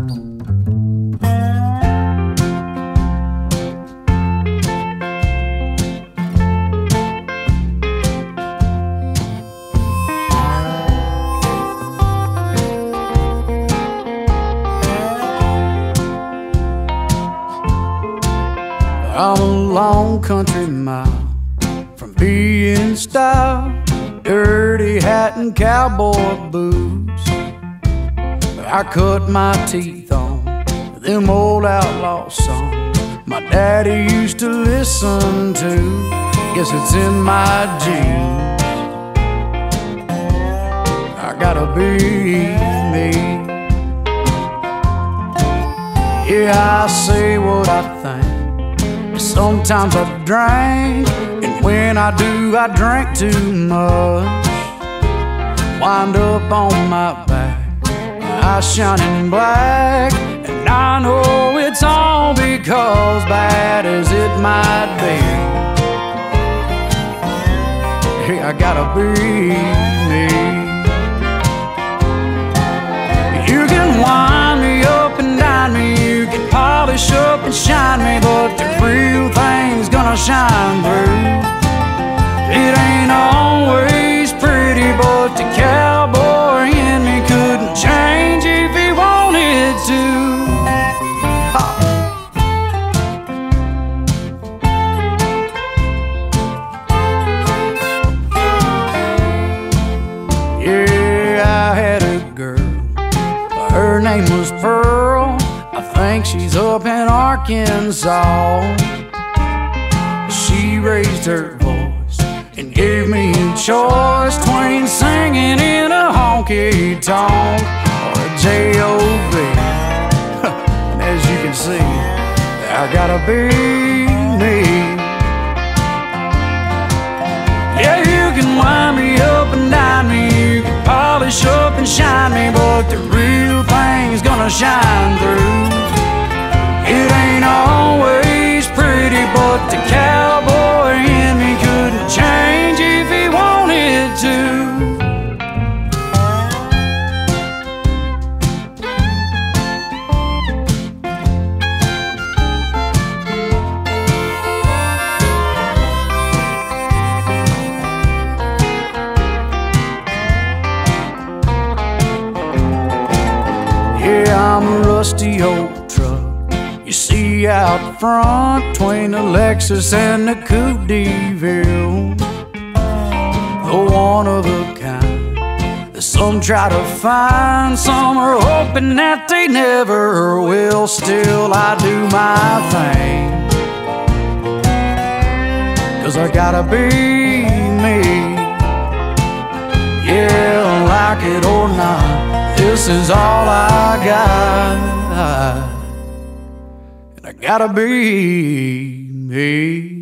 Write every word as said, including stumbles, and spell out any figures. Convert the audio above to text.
I'm a long country mile from being style, dirty hat and cowboy boots. I cut my teeth on them old outlaw songs my daddy used to listen to. Guess it's in my genes. I gotta be me. Yeah, I say what I think. Sometimes I drink, and when I do, I drink too much. Wind up on my back, eyes shining black, and I know it's all because, bad as it might be, hey, I gotta be me. You can wind me up and dine me, you can polish up and shine me, but the real thing's gonna shine through. It ain't always pretty, but the cowboy in me couldn't change if he wanted to. Ha. Yeah, I had a girl, her name was Pearl. I think she's up in Arkansas. She raised her voice and gave me a choice between singing in a honky-tonk or a J O B And as you can see, I gotta be me. Yeah, you can wind me up and dine me, you can polish up and shine me, but the real thing's gonna shine through. It ain't always pretty, but the cowboy in me couldn't change if he wanted to. Yeah, I'm a rusty old truck you see out front between the Lexus and the Coupe de Ville. The one of a kind that some try to find, some are hoping that they never will. Still I do my thing, 'cause I gotta be me. Yeah, like it or not, this is all I got. I gotta be me.